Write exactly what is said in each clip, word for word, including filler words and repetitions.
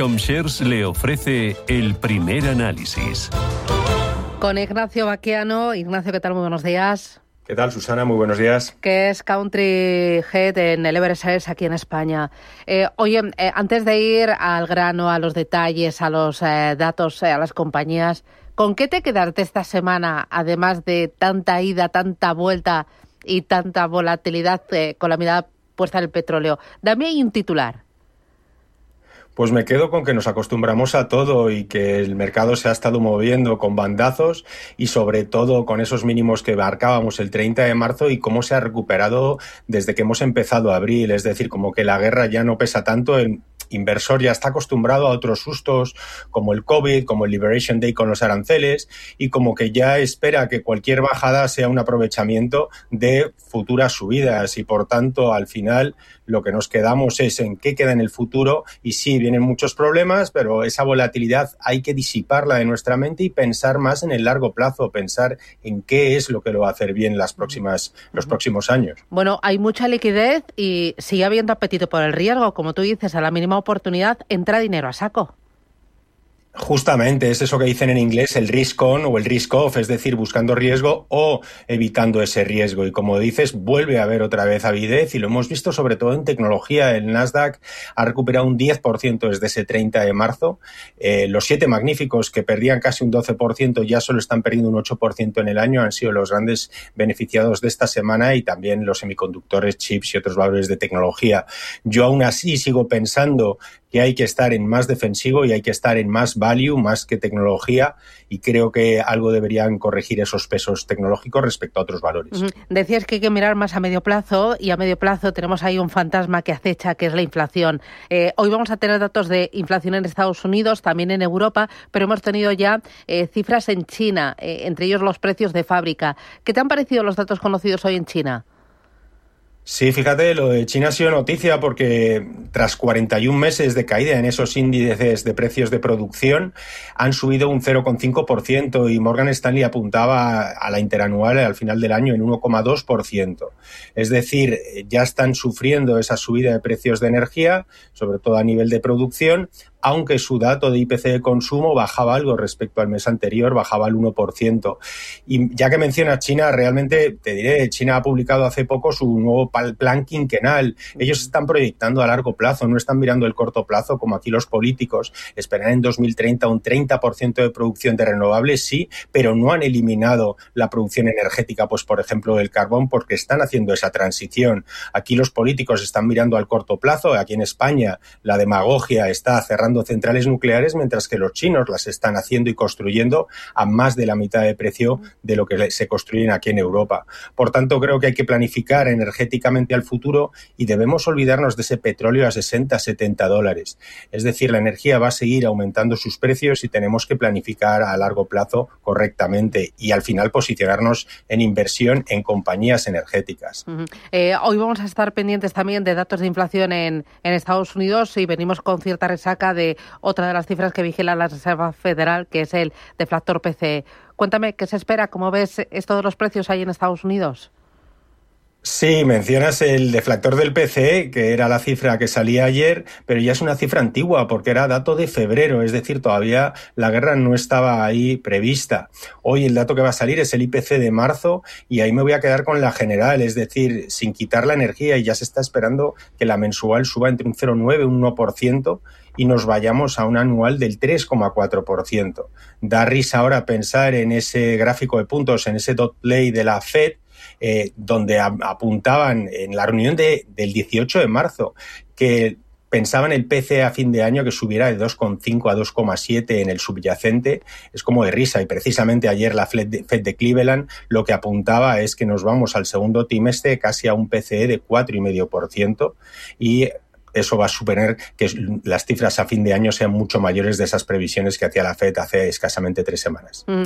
Comshares le ofrece el primer análisis. Con Ignacio Baquiano. Ignacio, ¿qué tal? Muy buenos días. ¿Qué tal, Susana? Muy buenos días. Que es Country Head en el Everest aquí en España. Eh, oye, eh, antes de ir al grano, a los detalles, a los eh, datos, eh, a las compañías, ¿con qué te quedaste esta semana, además de tanta ida, tanta vuelta y tanta volatilidad eh, con la mirada puesta en el petróleo? Dame ahí un titular. Pues me quedo con que nos acostumbramos a todo y que el mercado se ha estado moviendo con bandazos y sobre todo con esos mínimos que marcábamos el treinta de marzo y cómo se ha recuperado desde que hemos empezado abril. Es decir, como que la guerra ya no pesa tanto, el inversor ya está acostumbrado a otros sustos como el COVID, como el Liberation Day con los aranceles y como que ya espera que cualquier bajada sea un aprovechamiento de futuras subidas y por tanto al final lo que nos quedamos es en qué queda en el futuro y sí, vienen muchos problemas, pero esa volatilidad hay que disiparla de nuestra mente y pensar más en el largo plazo, pensar en qué es lo que lo va a hacer bien las próximas, los próximos años. Bueno, hay mucha liquidez y sigue habiendo apetito por el riesgo. Como tú dices, a la mínima oportunidad entra dinero a saco. Justamente, es eso que dicen en inglés el risk on o el risk off, es decir, buscando riesgo o evitando ese riesgo. Y como dices, vuelve a haber otra vez avidez y lo hemos visto sobre todo en tecnología. El Nasdaq ha recuperado un diez por ciento desde ese treinta de marzo. Eh, los siete magníficos que perdían casi un doce por ciento ya solo están perdiendo un ocho por ciento en el año. Han sido los grandes beneficiados de esta semana y también los semiconductores, chips y otros valores de tecnología. Yo aún así sigo pensando que hay que estar en más defensivo y hay que estar en más value, más que tecnología, y creo que algo deberían corregir esos pesos tecnológicos respecto a otros valores. Uh-huh. Decías que hay que mirar más a medio plazo, y a medio plazo tenemos ahí un fantasma que acecha, que es la inflación. Eh, hoy vamos a tener datos de inflación en Estados Unidos, también en Europa, pero hemos tenido ya eh, cifras en China, eh, entre ellos los precios de fábrica. ¿Qué te han parecido los datos conocidos hoy en China? Sí, fíjate, lo de China ha sido noticia porque tras cuarenta y un meses de caída en esos índices de precios de producción han subido un cero coma cinco por ciento y Morgan Stanley apuntaba a la interanual al final del año en uno coma dos por ciento. Es decir, ya están sufriendo esa subida de precios de energía, sobre todo a nivel de producción, aunque su dato de I P C de consumo bajaba algo respecto al mes anterior, bajaba el uno por ciento. Y ya que mencionas China, realmente te diré, China ha publicado hace poco su nuevo plan quinquenal. Ellos están proyectando a largo plazo, no están mirando el corto plazo como aquí los políticos. Esperan en dos mil treinta un treinta por ciento de producción de renovables, sí, pero no han eliminado la producción energética, pues por ejemplo del carbón, porque están haciendo esa transición. Aquí los políticos están mirando al corto plazo, aquí en España la demagogia está cerrando centrales nucleares, mientras que los chinos las están haciendo y construyendo a más de la mitad de precio de lo que se construyen aquí en Europa. Por tanto, creo que hay que planificar energéticamente al futuro y debemos olvidarnos de ese petróleo a sesenta, setenta dólares. Es decir, la energía va a seguir aumentando sus precios y tenemos que planificar a largo plazo correctamente y al final posicionarnos en inversión en compañías energéticas. Uh-huh. Eh, hoy vamos a estar pendientes también de datos de inflación en, en Estados Unidos y venimos con cierta resaca de de otra de las cifras que vigila la Reserva Federal, que es el deflactor P C E. Cuéntame, ¿qué se espera? ¿Cómo ves esto de los precios ahí en Estados Unidos? Sí, mencionas el deflactor del P C E, que era la cifra que salía ayer, pero ya es una cifra antigua porque era dato de febrero, es decir, todavía la guerra no estaba ahí prevista. Hoy el dato que va a salir es el I P C de marzo y ahí me voy a quedar con la general, es decir, sin quitar la energía, y ya se está esperando que la mensual suba entre un cero coma nueve y un uno por ciento y nos vayamos a un anual del tres coma cuatro por ciento. Da risa ahora pensar en ese gráfico de puntos, en ese dot play de la Fed, Eh, donde a, apuntaban en la reunión de, del dieciocho de marzo que pensaban el P C E a fin de año que subiera de dos coma cinco a dos coma siete en el subyacente. Es como de risa, y precisamente ayer la Fed de, Fed de Cleveland lo que apuntaba es que nos vamos al segundo trimestre casi a un P C E de cuatro coma cinco por ciento y eso va a suponer que las cifras a fin de año sean mucho mayores de esas previsiones que hacía la Fed hace escasamente tres semanas. Mm,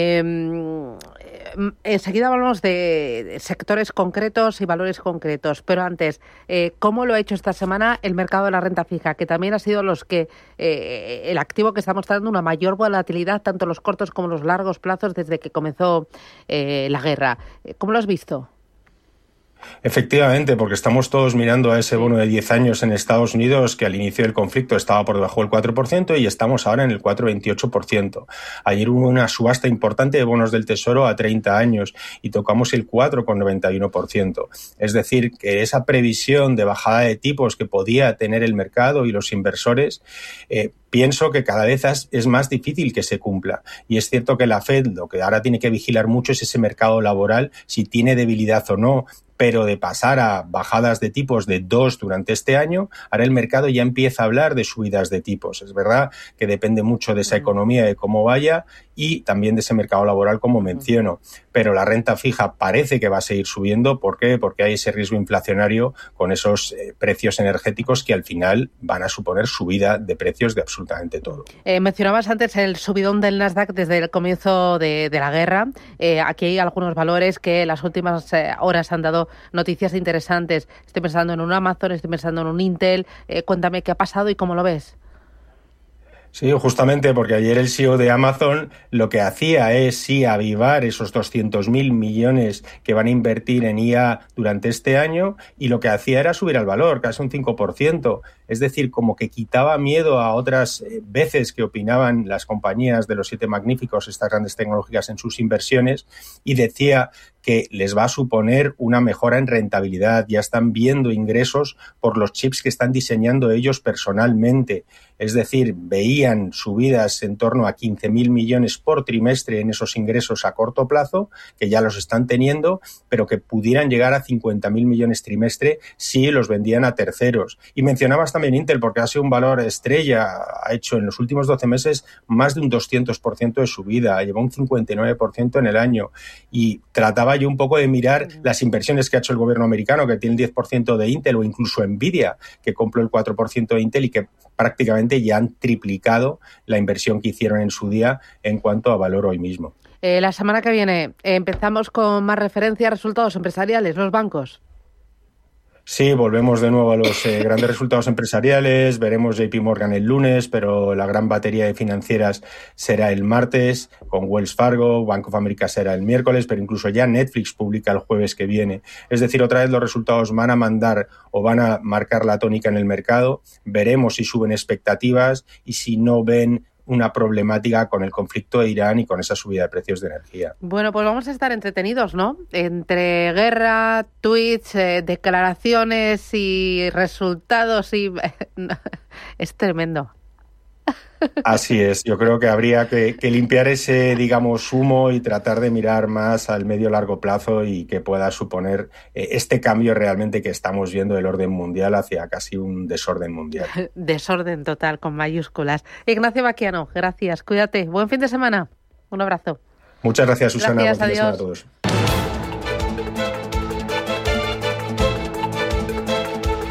eh, enseguida hablamos de sectores concretos y valores concretos, pero antes, eh, ¿cómo lo ha hecho esta semana el mercado de la renta fija? Que también ha sido los que eh, el activo que está mostrando una mayor volatilidad, tanto los cortos como los largos plazos, desde que comenzó eh, la guerra. ¿Cómo lo has visto? Efectivamente, porque estamos todos mirando a ese bono de diez años en Estados Unidos que al inicio del conflicto estaba por debajo del cuatro por ciento y estamos ahora en el cuatro coma veintiocho por ciento. Ayer hubo una subasta importante de bonos del Tesoro a treinta años y tocamos el cuatro coma noventa y uno por ciento. Es decir, que esa previsión de bajada de tipos que podía tener el mercado y los inversores, eh, pienso que cada vez es más difícil que se cumpla. Y es cierto que la Fed lo que ahora tiene que vigilar mucho es ese mercado laboral, si tiene debilidad o no. Pero de pasar a bajadas de tipos de dos durante este año, ahora el mercado ya empieza a hablar de subidas de tipos. Es verdad que depende mucho de esa economía, de cómo vaya, y también de ese mercado laboral, como menciono. Pero la renta fija parece que va a seguir subiendo. ¿Por qué? Porque hay ese riesgo inflacionario con esos eh, precios energéticos que al final van a suponer subida de precios de absolutamente todo. Eh, mencionabas antes el subidón del Nasdaq desde el comienzo de, de la guerra. Eh, aquí hay algunos valores que en las últimas eh, horas han dado noticias interesantes. Estoy pensando en un Amazon, estoy pensando en un Intel. Eh, cuéntame qué ha pasado y cómo lo ves. Sí, justamente porque ayer el C E O de Amazon lo que hacía es sí avivar esos doscientos mil millones que van a invertir en I A durante este año, y lo que hacía era subir el valor, casi un cinco por ciento. Es decir, como que quitaba miedo a otras veces que opinaban las compañías de los siete magníficos, estas grandes tecnológicas, en sus inversiones, y decía que les va a suponer una mejora en rentabilidad. Ya están viendo ingresos por los chips que están diseñando ellos personalmente. Es decir, veían subidas en torno a quince mil millones por trimestre en esos ingresos a corto plazo, que ya los están teniendo, pero que pudieran llegar a cincuenta mil millones trimestre si los vendían a terceros. Y mencionabas también Intel, porque ha sido un valor estrella, ha hecho en los últimos doce meses más de un doscientos por ciento de subida, lleva un cincuenta y nueve por ciento en el año, y trataba yo un poco de mirar las inversiones que ha hecho el gobierno americano, que tiene el diez por ciento de Intel, o incluso Nvidia, que compró el cuatro por ciento de Intel y que prácticamente ya han triplicado la inversión que hicieron en su día en cuanto a valor hoy mismo. Eh, la semana que viene eh, empezamos con más referencia a resultados empresariales, los bancos. Sí, volvemos de nuevo a los eh, grandes resultados empresariales. Veremos J P Morgan el lunes, pero la gran batería de financieras será el martes, con Wells Fargo. Bank of America será el miércoles, pero incluso ya Netflix publica el jueves que viene. Es decir, otra vez los resultados van a mandar o van a marcar la tónica en el mercado. Veremos si suben expectativas y si no ven una problemática con el conflicto de Irán y con esa subida de precios de energía. Bueno, pues vamos a estar entretenidos, ¿no? Entre guerra, tweets, eh, declaraciones y resultados y... es tremendo. Así es, yo creo que habría que, que limpiar ese, digamos, humo y tratar de mirar más al medio largo plazo y que pueda suponer eh, este cambio realmente que estamos viendo del orden mundial hacia casi un desorden mundial. Desorden total, con mayúsculas. Ignacio Baquiano, gracias, cuídate. Buen fin de semana. Un abrazo. Muchas gracias, Susana. Gracias, Buen fin de semana adiós. a todos.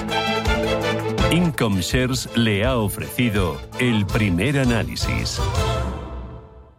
Income Shares le ha ofrecido el primer análisis.